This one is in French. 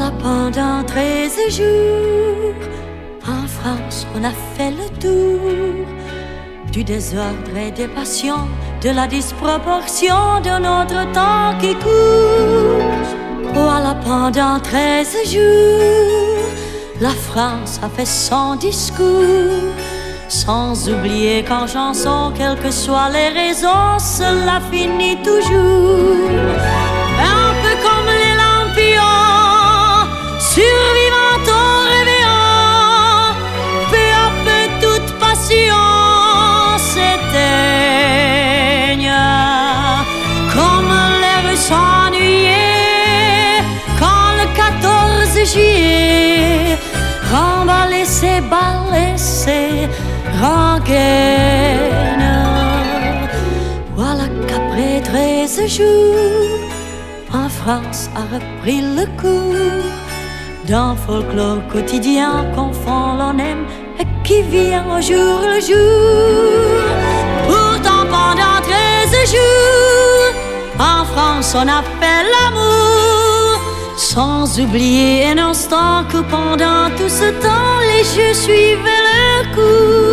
Voilà, pendant 13 jours, en France, on a fait le tour du désordre et des passions, de la disproportion de notre temps qui court. Voilà, pendant 13 jours, la France a fait son discours, sans oublier qu'en chanson, quelles que soient les raisons, cela finit toujours. Un peu comme les lampions, survivant au réveillon, peu à peu toute passion s'éteigne. Comme l'air s'ennuyait quand le 14 juillet remballer ses balles et ses rengaines. Voilà qu'après 13 jours, en France a repris le cours d'un folklore quotidien qu'on fond, l'on aime et qui vient au jour le jour. Pourtant pendant 13 jours, en France on a fait l'amour, sans oublier un instant que pendant tout ce temps les jeux suivaient leur cours.